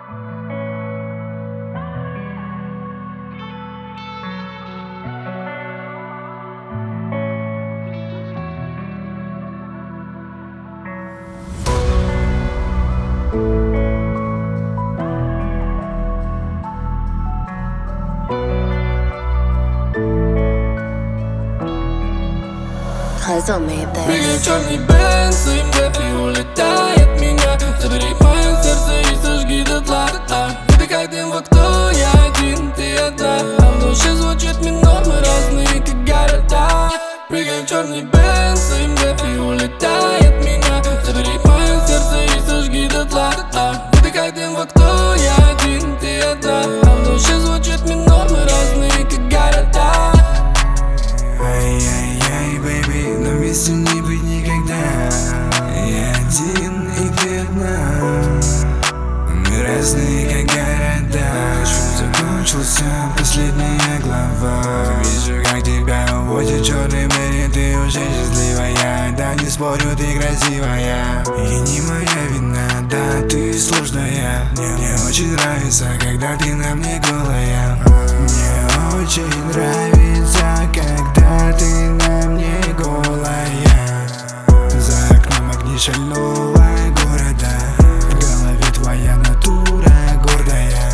Прыгай в черный Бенц, МГ и улетай от меня. Забери мое сердце и сожги дотла. Вдыхай дым в окно, я один, ты одна. А в душе звучит минор, мы разные как города. Прыгай в черный Бенц, МГ и улетай от меня. Забери мое сердце и сожги дотла. Вдыхай дым в окно, я один, ты одна. А в душе звучит минор, мы разные как города. Ай-яй-яй, бэйби, но вместе не быть никогда. Я один и ты одна. Мы разные как города. Шум закончился, последняя глава. Вижу, как тебя уводит черный Мэри. Ты уже счастливая, да не спорю, ты красивая. И не моя вина, да ты сложная. Мне очень нравится, когда ты на мне голая. Мне очень нравится, когда ты на мне голая. За окном огни шального города. В голове твоя натура гордая.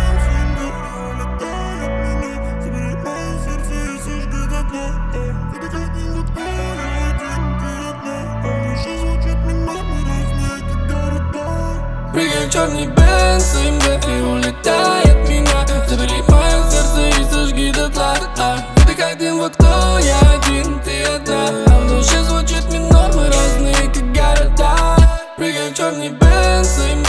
Прыгай в черный Бенц, МГ и улетай от меня. Забери мое сердце и сожги дотла. Вдыхай дым в окно, я один, ты одна. А в душе звучит минор, мы разные как города. Прыгай в черный Бенц,